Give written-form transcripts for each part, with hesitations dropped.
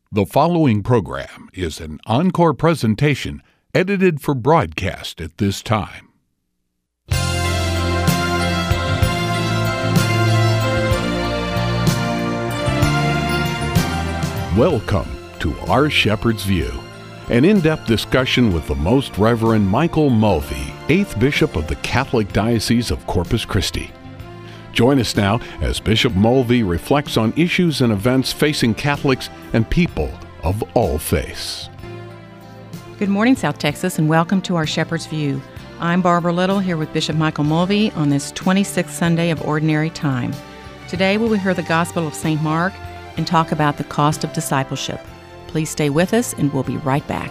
The following program is an encore presentation edited for broadcast at this time. Welcome to Our Shepherd's View, an in-depth discussion with the Most Reverend Michael Mulvey, 8th Bishop of the Catholic Diocese of Corpus Christi. Join us now as Bishop Mulvey reflects on issues and events facing Catholics and people of all faiths. Good morning, South Texas, and welcome to Our Shepherd's View. I'm Barbara Little here with Bishop Michael Mulvey on this 26th Sunday of Ordinary Time. Today we will hear the Gospel of St. Mark and talk about the cost of discipleship. Please stay with us and we'll be right back.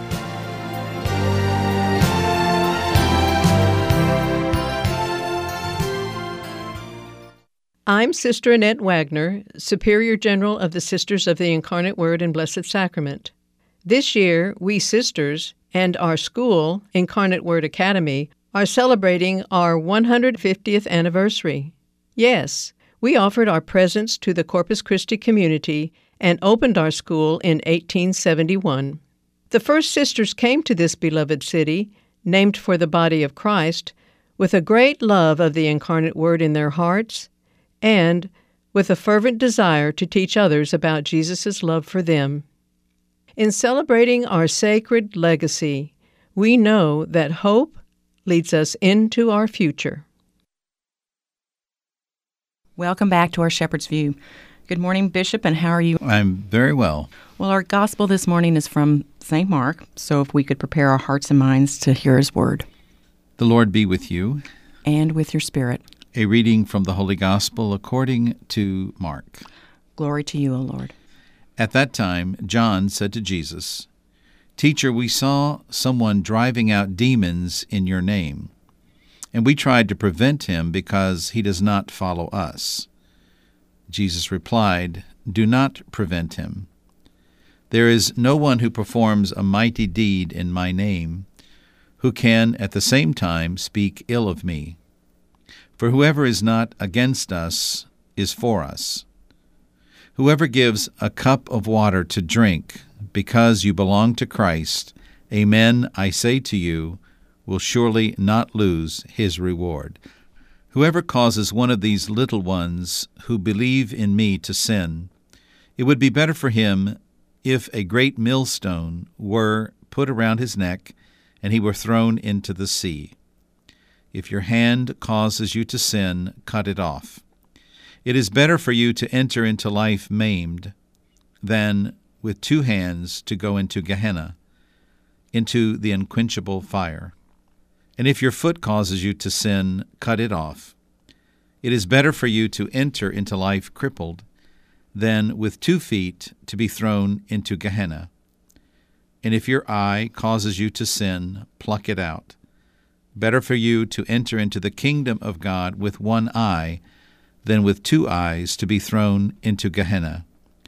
I'm Sister Annette Wagner, Superior General of the Sisters of the Incarnate Word and Blessed Sacrament. This year, we sisters and our school, Incarnate Word Academy, are celebrating our 150th anniversary. Yes, we offered our presence to the Corpus Christi community and opened our school in 1871. The first sisters came to this beloved city, named for the body of Christ, with a great love of the Incarnate Word in their hearts, and with a fervent desire to teach others about Jesus' love for them. In celebrating our sacred legacy, we know that hope leads us into our future. Welcome back to Our Shepherd's View. Good morning, Bishop, and how are you? I'm very well. Well, our Gospel this morning is from St. Mark, so if we could prepare our hearts and minds to hear His Word. The Lord be with you. And with your spirit. A reading from the Holy Gospel according to Mark. Glory to you, O Lord. At that time, John said to Jesus, "Teacher, we saw someone driving out demons in your name, and we tried to prevent him because he does not follow us." Jesus replied, "Do not prevent him. There is no one who performs a mighty deed in my name who can at the same time speak ill of me. For whoever is not against us is for us. Whoever gives a cup of water to drink because you belong to Christ, amen, I say to you, will surely not lose his reward. Whoever causes one of these little ones who believe in me to sin, it would be better for him if a great millstone were put around his neck and he were thrown into the sea. If your hand causes you to sin, cut it off. It is better for you to enter into life maimed than with two hands to go into Gehenna, into the unquenchable fire. And if your foot causes you to sin, cut it off. It is better for you to enter into life crippled than with 2 feet to be thrown into Gehenna. And if your eye causes you to sin, pluck it out. Better for you to enter into the kingdom of God with 1 eye than with 2 eyes to be thrown into Gehenna,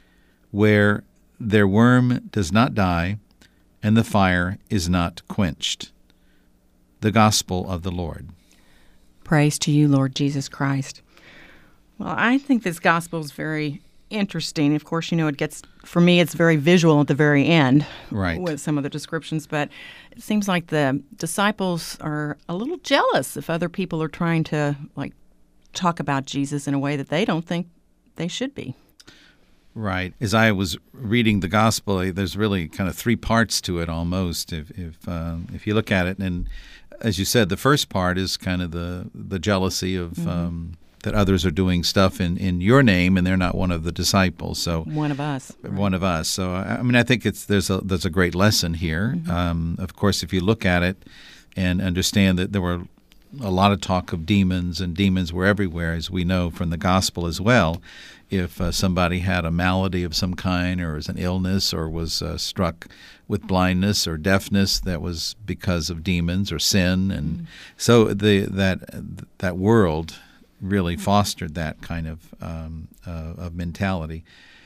where their worm does not die and the fire is not quenched." The Gospel of the Lord. Praise to you, Lord Jesus Christ. Well, I think this Gospel is very interesting. Of course, it gets, for me, it's very visual at the very end, right, with some of the descriptions, but it seems like the disciples are a little jealous if other people are trying to, talk about Jesus in a way that they don't think they should be. Right. As I was reading the Gospel, there's really kind of 3 parts to it almost, if you look at it. And as you said, the first part is kind of the jealousy of that others are doing stuff in your name, and they're not one of the disciples. So one of us. Right. One of us. So I think there's a great lesson here. Of course, if you look at it and understand that there were a lot of talk of demons, and demons were everywhere, as we know from the Gospel as well. If somebody had a malady of some kind, or was an illness, or was struck with blindness or deafness, that was because of demons or sin, and so that world really fostered that kind of mentality.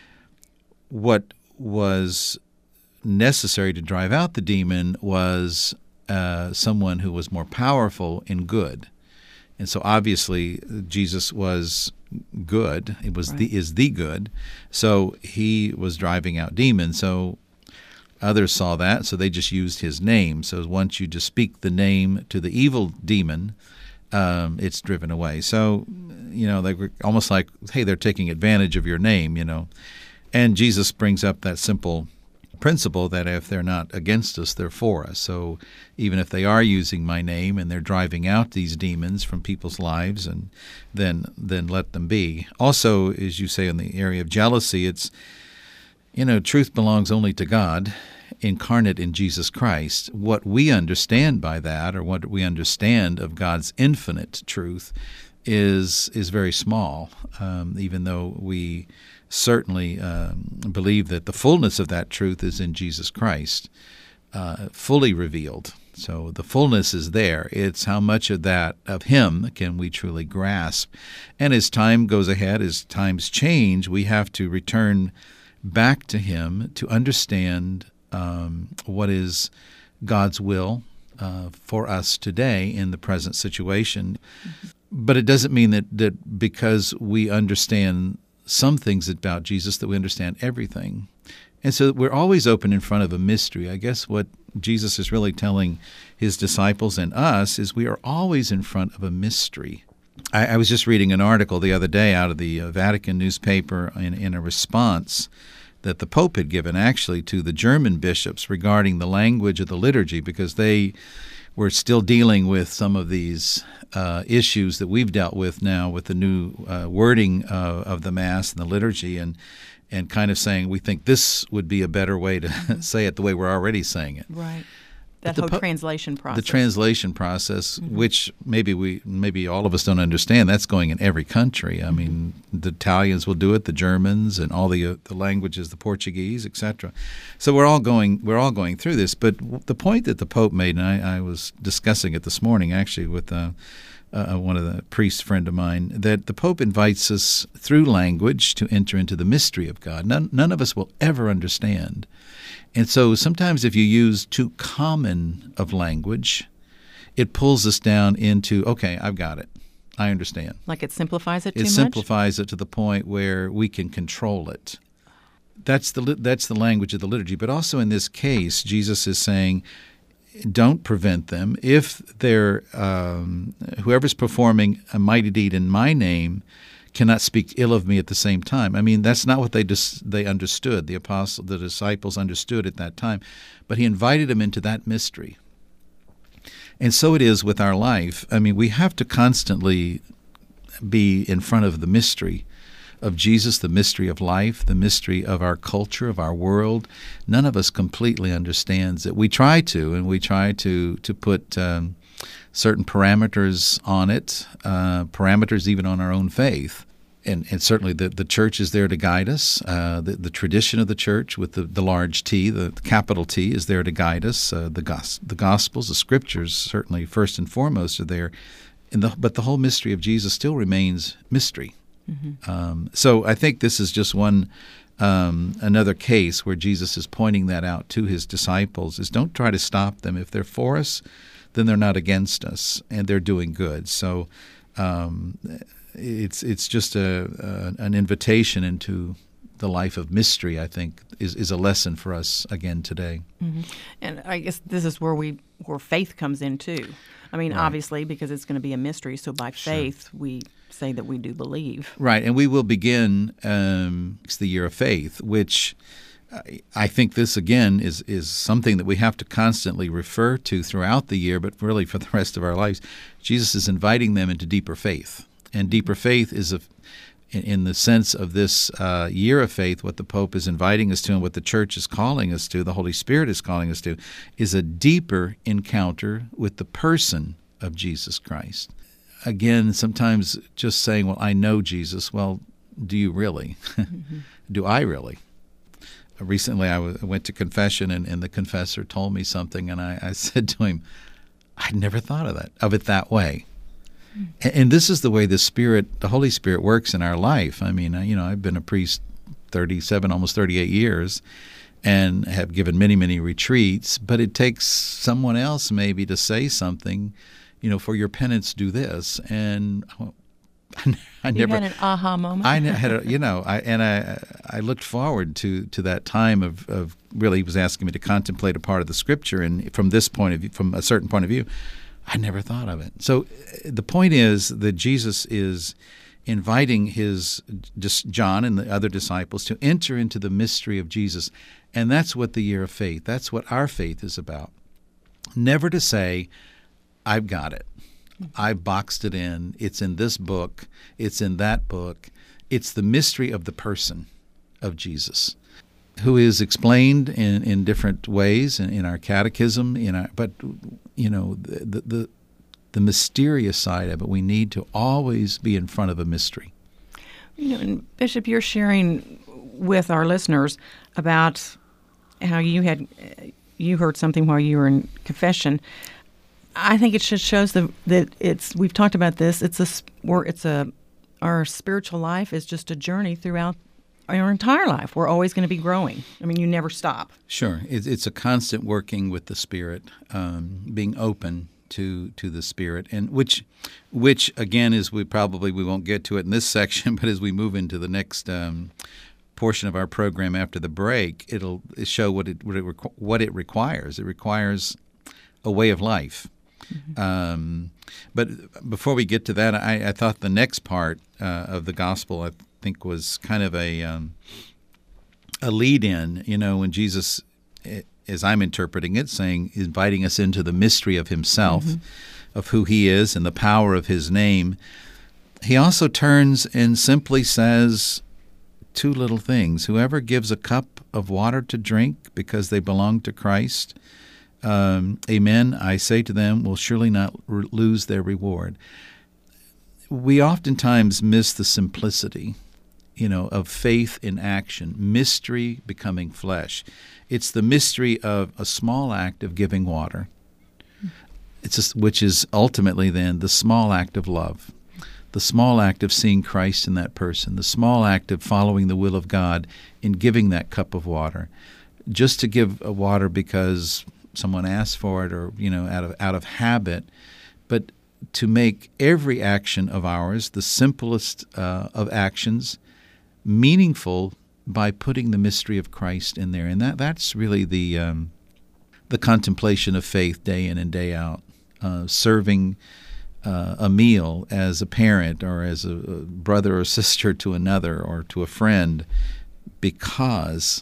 What was necessary to drive out the demon was someone who was more powerful in good. And so obviously Jesus was good. It was Right. is the good. So he was driving out demons. So others saw that, so they just used his name. So once you just speak the name to the evil demon, it's driven away. So, they were almost like, hey, they're taking advantage of your name, And Jesus brings up that simple principle that if they're not against us, they're for us. So even if they are using my name and they're driving out these demons from people's lives, and then let them be. Also, as you say, in the area of jealousy, it's, truth belongs only to God, incarnate in Jesus Christ. What we understand by that, or what we understand of God's infinite truth, is very small, even though we certainly believe that the fullness of that truth is in Jesus Christ, fully revealed. So the fullness is there. It's how much of that, of Him, can we truly grasp. And as time goes ahead, as times change, we have to return back to Him to understand what is God's will for us today in the present situation. Mm-hmm. But it doesn't mean that because we understand some things about Jesus that we understand everything. And so we're always open in front of a mystery. I guess what Jesus is really telling His disciples and us is we are always in front of a mystery. I was just reading an article the other day out of the Vatican newspaper in a response that the Pope had given actually to the German bishops regarding the language of the liturgy, because they were still dealing with some of these issues that we've dealt with now with the new wording of the Mass and the liturgy, and kind of saying we think this would be a better way to say it the way we're already saying it. Right. That whole translation process. The translation process, mm-hmm. which maybe all of us don't understand, that's going in every country. I mean, the Italians will do it, the Germans, and all the languages, the Portuguese, etc. So we're all going through this. But the point that the Pope made, and I was discussing it this morning actually with one of the priests friend of mine, that the Pope invites us through language to enter into the mystery of God. None of us will ever understand. And so sometimes if you use too common of language, it pulls us down into, okay, I've got it. I understand. Like it simplifies it too much? It simplifies it to the point where we can control it. That's the language of the liturgy. But also in this case, Jesus is saying, don't prevent them. If they're whoever's performing a mighty deed in my name cannot speak ill of me at the same time. I mean, that's not what they understood. The disciples understood at that time. But He invited them into that mystery. And so it is with our life. I mean, we have to constantly be in front of the mystery of Jesus, the mystery of life, the mystery of our culture, of our world. None of us completely understands it. We try to, and we try to put certain parameters on it, parameters even on our own faith. And certainly the church is there to guide us. The tradition of the church with the large T, the capital T, is there to guide us. The Gospels, the Scriptures, certainly first and foremost are there. But the whole mystery of Jesus still remains mystery. Mm-hmm. So I think this is just another case where Jesus is pointing that out to His disciples, is don't try to stop them. If they're for us, then they're not against us, and they're doing good. So it's just an invitation into the life of mystery, I think, is a lesson for us again today. Mm-hmm. And I guess this is where faith comes in too. I mean, right. Obviously, because it's going to be a mystery, so by faith we say that we do believe. Right, and we will begin the year of faith, which I think this, again, is something that we have to constantly refer to throughout the year, but really for the rest of our lives. Jesus is inviting them into deeper faith. And deeper faith is, in the sense of this year of faith, what the Pope is inviting us to and what the Church is calling us to, the Holy Spirit is calling us to, is a deeper encounter with the person of Jesus Christ. Again, sometimes just saying, well, I know Jesus. Well, do you really? Mm-hmm. Do I really? Recently, I went to confession, and the confessor told me something, and I said to him, I'd never thought of it that way. Mm-hmm. And this is the way the Holy Spirit works in our life. I mean, I've been a priest 37, almost 38 years, and have given many, many retreats, but it takes someone else maybe to say something, for your penance do this. And I You had an aha moment. I had I looked forward to that time of really, he was asking me to contemplate a part of the Scripture, and from this point of view, from a certain point of view, I never thought of it. So the point is that Jesus is inviting John and the other disciples to enter into the mystery of Jesus, and that's what the year of faith, that's what our faith is about. Never to say, I've got it. I've boxed it in. It's in this book. It's in that book. It's the mystery of the person of Jesus, who is explained in different ways in our catechism. But the mysterious side of it, we need to always be in front of a mystery. And Bishop, you're sharing with our listeners about how you heard something while you were in confession. I think it just shows that we've talked about this. Our spiritual life is just a journey throughout our entire life. We're always going to be growing. I mean, you never stop. Sure, it's a constant working with the Spirit, being open to the Spirit, and which again is we won't get to it in this section, but as we move into the next portion of our program after the break, it'll show what it requires. It requires a way of life. Mm-hmm. But before we get to that, I thought the next part of the gospel, I think, was kind of a lead-in. When Jesus, as I'm interpreting it, inviting us into the mystery of himself, mm-hmm. of who he is and the power of his name. He also turns and simply says two little things. Whoever gives a cup of water to drink because they belong to Christ, amen, I say to them, will surely not lose their reward. We oftentimes miss the simplicity, of faith in action, mystery becoming flesh. It's the mystery of a small act of giving water, which is ultimately then the small act of love, the small act of seeing Christ in that person, the small act of following the will of God in giving that cup of water. Just to give a water because someone asked for it, or out of habit, but to make every action of ours, the simplest of actions, meaningful by putting the mystery of Christ in there, and that's really the contemplation of faith, day in and day out. Serving a meal as a parent or as a brother or sister to another or to a friend, because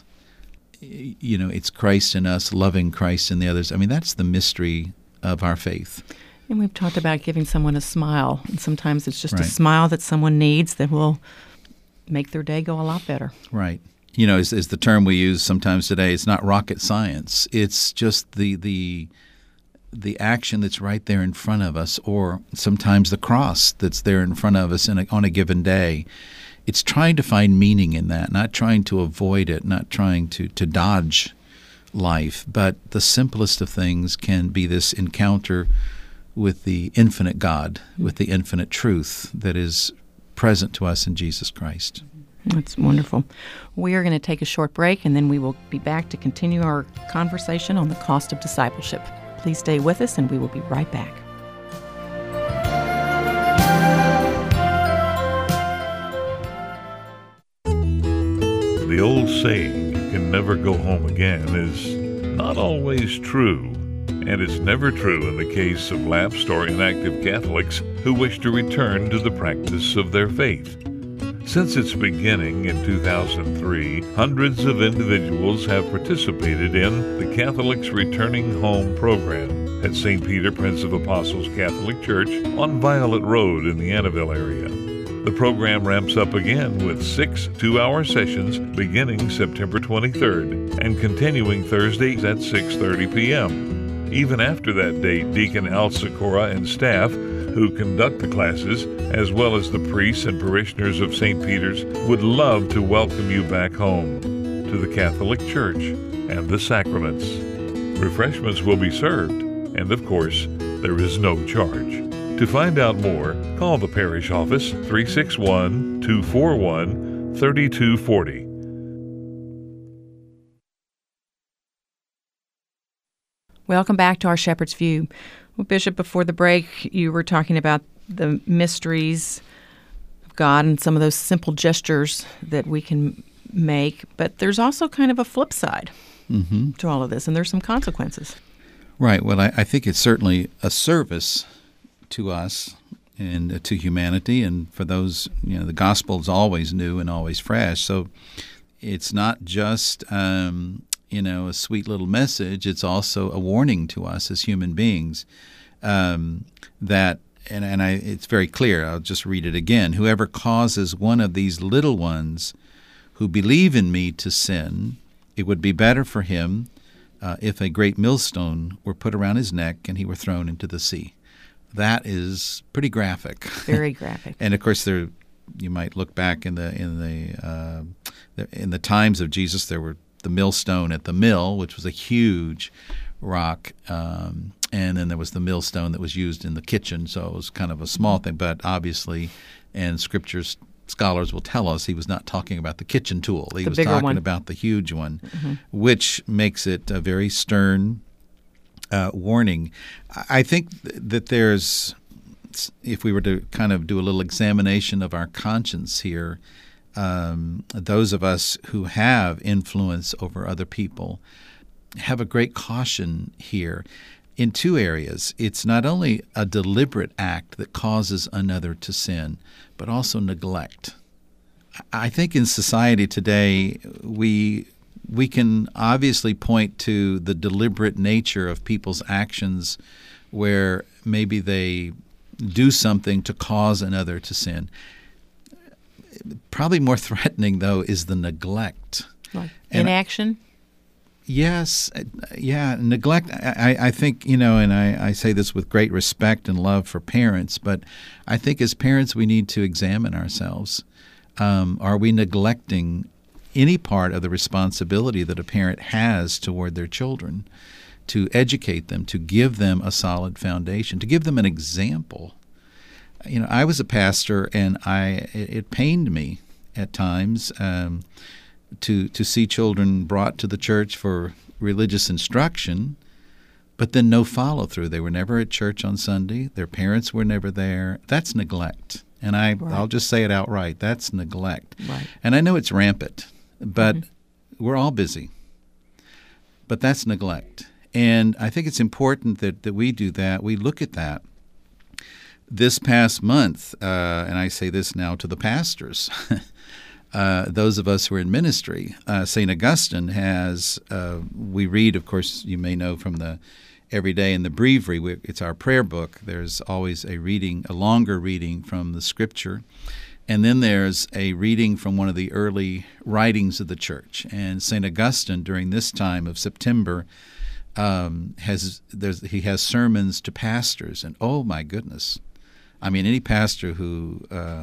it's Christ in us, loving Christ in the others. I mean, that's the mystery of our faith. And we've talked about giving someone a smile, and sometimes it's just right. a smile that someone needs that will make their day go a lot better. Right. Is the term we use sometimes today. It's not rocket science. It's just the action that's right there in front of us, or sometimes the cross that's there in front of us on a given day. It's trying to find meaning in that, not trying to avoid it, not trying to dodge life. But the simplest of things can be this encounter with the infinite God, with the infinite truth that is present to us in Jesus Christ. That's wonderful. We are going to take a short break, and then we will be back to continue our conversation on the cost of discipleship. Please stay with us, and we will be right back. The old saying, "You can never go home again," is not always true. And it's never true in the case of lapsed or inactive Catholics who wish to return to the practice of their faith. Since its beginning in 2003, hundreds of individuals have participated in the Catholics Returning Home program at St. Peter, Prince of Apostles Catholic Church on Violet Road in the Annabelle area. The program ramps up again with 6 two-hour sessions beginning September 23rd and continuing Thursdays at 6:30 p.m. Even after that date, Deacon Al Sikora and staff who conduct the classes, as well as the priests and parishioners of St. Peter's, would love to welcome you back home to the Catholic Church and the sacraments. Refreshments will be served, and of course, there is no charge. To find out more, call the parish office 361-241-3240. Welcome back to our Shepherd's View. Well, Bishop, before the break, you were talking about the mysteries of God and some of those simple gestures that we can make. But there's also kind of a flip side to all of this, and there's some consequences. Right. Well, I think it's certainly a service to us and to humanity, and for those, the gospel is always new and always fresh. So it's not just a sweet little message. It's also a warning to us as human beings that, it's very clear. I'll just read it again. Whoever causes one of these little ones who believe in me to sin, it would be better for him if a great millstone were put around his neck and he were thrown into the sea. That is pretty graphic. Very graphic. And of course, you might look back in the times of Jesus. There were the millstone at the mill, which was a huge rock, and then there was the millstone that was used in the kitchen. So it was kind of a small thing, but obviously, and Scripture's scholars will tell us he was not talking about the kitchen tool. He was talking about the huge one, which makes it a very stern warning. I think that there's, if we were to kind of do a little examination of our conscience here, those of us who have influence over other people have a great caution here in two areas. It's not only a deliberate act that causes another to sin, but also neglect. I think in society today, we can obviously point to the deliberate nature of people's actions where maybe they do something to cause another to sin. Probably more threatening, though, is the neglect. Like inaction? Yes. Yeah, neglect. I think, and I say this with great respect and love for parents, but I think as parents we need to examine ourselves. Are we neglecting any part of the responsibility that a parent has toward their children, to educate them, to give them a solid foundation, to give them an example? I was a pastor, and it pained me at times to see children brought to the church for religious instruction, but then no follow-through. They were never at church on Sunday. Their parents were never there. That's neglect. And I'll just say it outright. That's neglect. Right. And I know it's rampant, but we're all busy. But that's neglect. And I think it's important that we do that. We look at that. This past month, and I say this now to the pastors, those of us who are in ministry, St. Augustine has, we read, of course, you may know from the Every Day in the Breviary, it's our prayer book. There's always a longer reading from the Scripture. And then there's a reading from one of the early writings of the church. And St. Augustine, during this time of September, he has sermons to pastors. And oh my goodness, I mean, any pastor who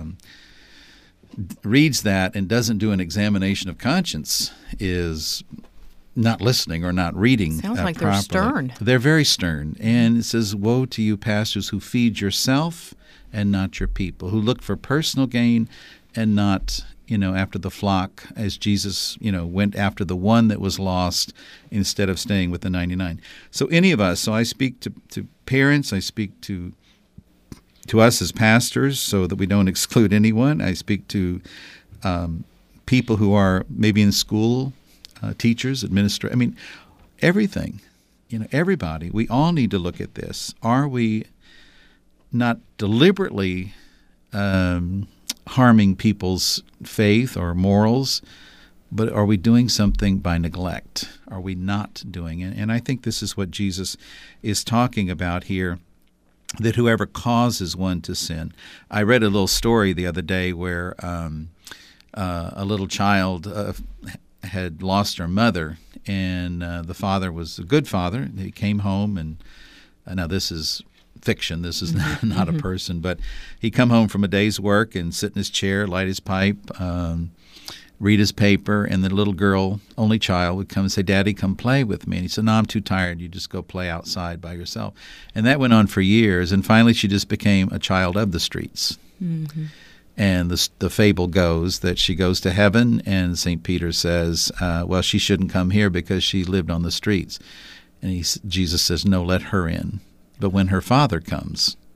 reads that and doesn't do an examination of conscience is not listening or not reading Sounds like properly. They're stern. They're very stern. And it says, woe to you pastors who feed yourself and not your people, who look for personal gain and not, after the flock, as Jesus, went after the one that was lost instead of staying with the 99. So any of us, so I speak to parents, I speak to us as pastors so that we don't exclude anyone. I speak to people who are maybe in school, teachers, administrators. I mean, everything, everybody. We all need to look at this. Are we not deliberately harming people's faith or morals, but are we doing something by neglect? Are we not doing it? And I think this is what Jesus is talking about here, that whoever causes one to sin. I read a little story the other day where a little child had lost her mother, and the father was a good father. He came home, and now this is fiction. This is not a person, but he'd come home from a day's work and sit in his chair, light his pipe, read his paper, and the little girl, only child, would come and say, "Daddy, come play with me." And he said, "No, I'm too tired. You just go play outside by yourself." And that went on for years, and finally she just became a child of the streets. Mm-hmm. And the fable goes that she goes to heaven, and St. Peter says, well, she shouldn't come here because she lived on the streets. And Jesus says, no, let her in. But when her father comes,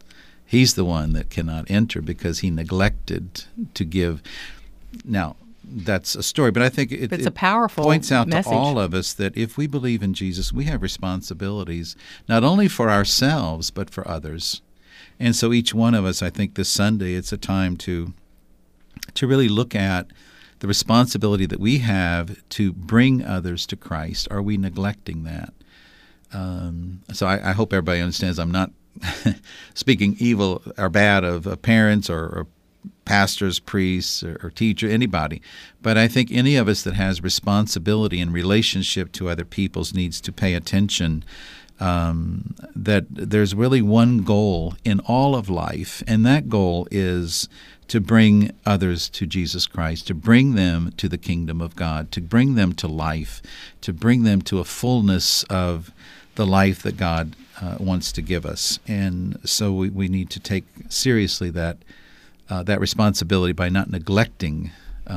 He's the one that cannot enter because he neglected to give. Now, that's a story, but I think it's a powerful points out message to all of us that if we believe in Jesus, we have responsibilities not only for ourselves but for others. And so each one of us, I think this Sunday, it's a time to really look at the responsibility that we have to bring others to Christ. Are we neglecting that? So I hope everybody understands I'm not speaking evil or bad of parents or pastors, priests, or teacher, anybody. But I think any of us that has responsibility in relationship to other people's needs to pay attention that there's really one goal in all of life, and that goal is to bring others to Jesus Christ, to bring them to the kingdom of God, to bring them to life, to bring them to a fullness of the life that God wants to give us. And so we need to take seriously that responsibility by not neglecting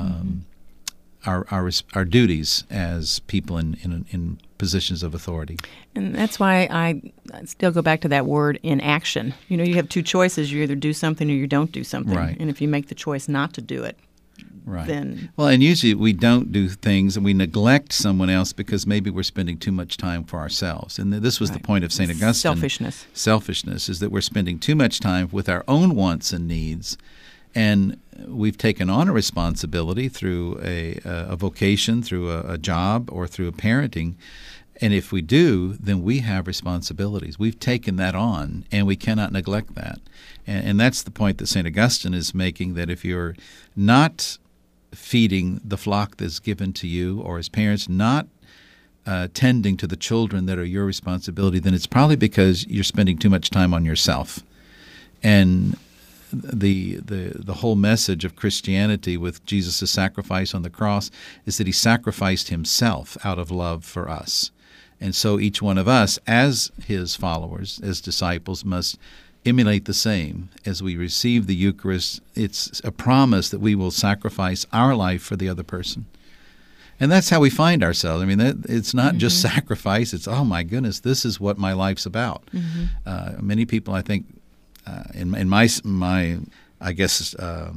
our duties as people in positions of authority. And that's why I still go back to that word, in action. You have two choices. You either do something or you don't do something. Right. And if you make the choice not to do it, right. then... Well, and usually we don't do things and we neglect someone else because maybe we're spending too much time for ourselves. And this was the point of St. Augustine. Selfishness. Selfishness is that we're spending too much time with our own wants and needs. And we've taken on a responsibility through a vocation, through a job, or through parenting. And if we do, then we have responsibilities. We've taken that on, and we cannot neglect that. And that's the point that St. Augustine is making, that if you're not feeding the flock that's given to you, or as parents not tending to the children that are your responsibility, then it's probably because you're spending too much time on yourself. And the whole message of Christianity with Jesus' sacrifice on the cross is that he sacrificed himself out of love for us. And so each one of us, as his followers, as disciples, must emulate the same. As we receive the Eucharist, it's a promise that we will sacrifice our life for the other person. And that's how we find ourselves. I mean, it's not just sacrifice. It's, oh my goodness, this is what my life's about. Many people, I think, in my I guess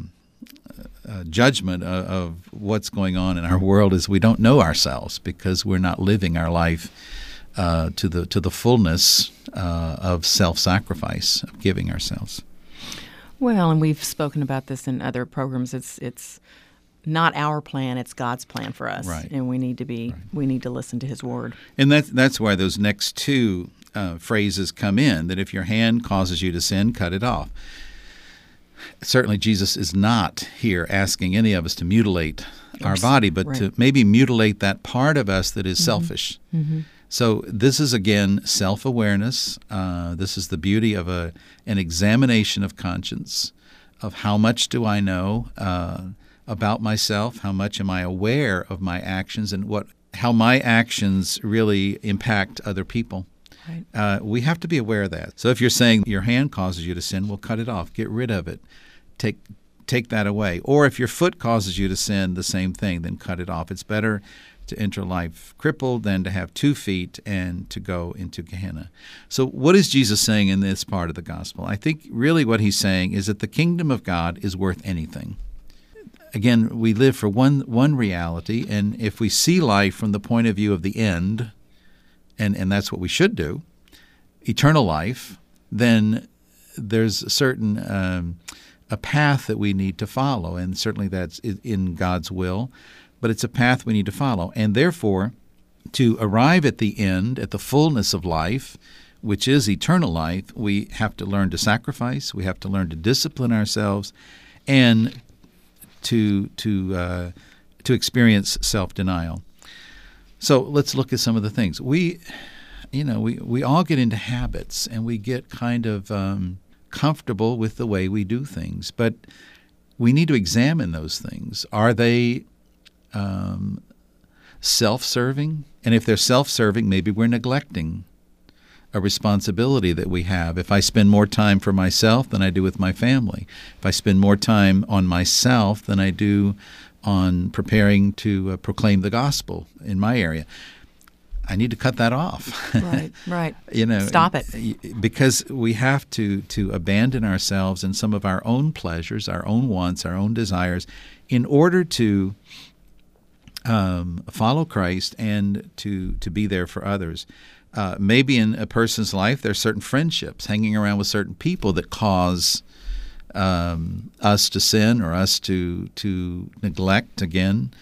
judgment of what's going on in our world is we don't know ourselves because we're not living our life to the fullness of self-sacrifice, of giving ourselves. Well, and we've spoken about this in other programs. It's not our plan; it's God's plan for us, right. And we need to listen to His word. And that's why those next two phrases come in, that if your hand causes you to sin, cut it off. Certainly Jesus is not here asking any of us to mutilate our body, but to maybe mutilate that part of us that is selfish. So this is, again, self-awareness. This is the beauty of an examination of conscience, of how much do I know about myself, how much am I aware of my actions, and how my actions really impact other people. Right. We have to be aware of that. So if you're saying your hand causes you to sin, well, cut it off. Get rid of it. Take that away. Or if your foot causes you to sin, the same thing, then cut it off. It's better to enter life crippled than to have 2 feet and to go into Gehenna. So what is Jesus saying in this part of the gospel? I think really what he's saying is that the kingdom of God is worth anything. Again, we live for one reality, and if we see life from the point of view of the end, and that's what we should do, eternal life, then there's a certain a path that we need to follow, and certainly that's in God's will, but it's a path we need to follow. And therefore, to arrive at the end, at the fullness of life, which is eternal life, we have to learn to sacrifice, we have to learn to discipline ourselves, and to experience self-denial. So let's look at some of the things. We all get into habits, and we get kind of comfortable with the way we do things. But we need to examine those things. Are they self-serving? And if they're self-serving, maybe we're neglecting a responsibility that we have. If I spend more time for myself than I do with my family, if I spend more time on myself than I do on preparing to proclaim the gospel in my area, I need to cut that off. Right. Stop it. Because we have to abandon ourselves and some of our own pleasures, our own wants, our own desires, in order to follow Christ and to be there for others. Maybe in a person's life, there are certain friendships, hanging around with certain people that cause us to sin or us to neglect, again,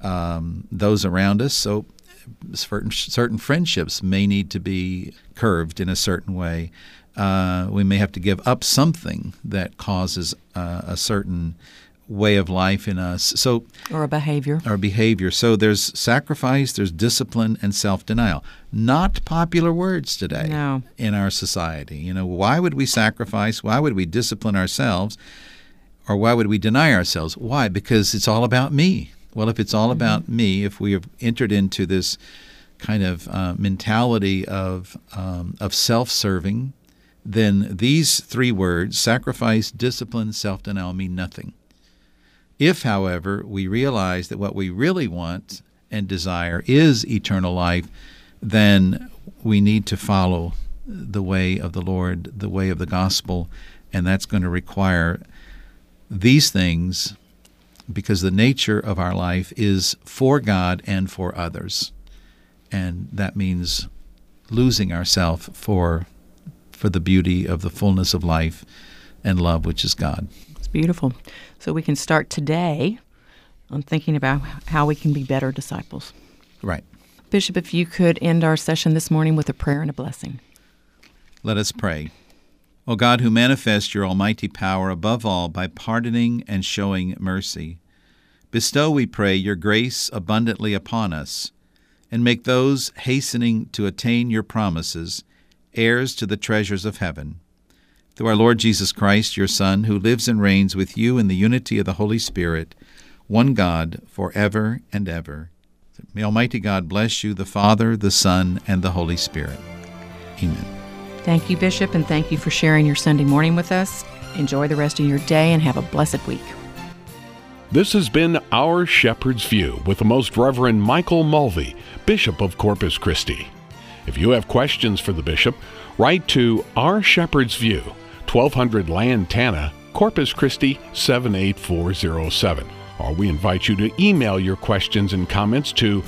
those around us. So certain friendships may need to be curved in a certain way. We may have to give up something that causes a certain way of life in us. Or a behavior. So there's sacrifice, there's discipline, and self-denial. Not popular words today in our society. Why would we sacrifice? Why would we discipline ourselves? Or why would we deny ourselves? Why? Because it's all about me. Well, if it's all about me, if we have entered into this kind of mentality of self-serving, then these three words, sacrifice, discipline, self-denial, mean nothing. If, however, we realize that what we really want and desire is eternal life, then we need to follow the way of the Lord, the way of the gospel, and that's going to require these things, because the nature of our life is for God and for others. And that means losing ourselves for the beauty of the fullness of life and love, which is God. It's beautiful. So we can start today on thinking about how we can be better disciples. Right. Bishop, if you could end our session this morning with a prayer and a blessing. Let us pray. O God, who manifest your almighty power above all by pardoning and showing mercy, bestow, we pray, your grace abundantly upon us, and make those hastening to attain your promises heirs to the treasures of heaven. Through our Lord Jesus Christ, your Son, who lives and reigns with you in the unity of the Holy Spirit, one God, forever and ever. May Almighty God bless you, the Father, the Son, and the Holy Spirit. Amen. Thank you, Bishop, and thank you for sharing your Sunday morning with us. Enjoy the rest of your day and have a blessed week. This has been Our Shepherd's View with the Most Reverend Michael Mulvey, Bishop of Corpus Christi. If you have questions for the Bishop, write to Our Shepherd's View, 1200 Lantana, Corpus Christi 78407. Or we invite you to email your questions and comments to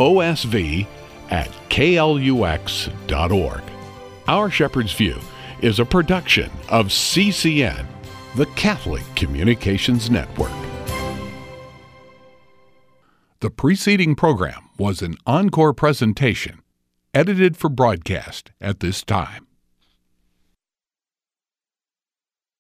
osv@klux.org. Our Shepherd's View is a production of CCN, the Catholic Communications Network. The preceding program was an encore presentation, edited for broadcast at this time.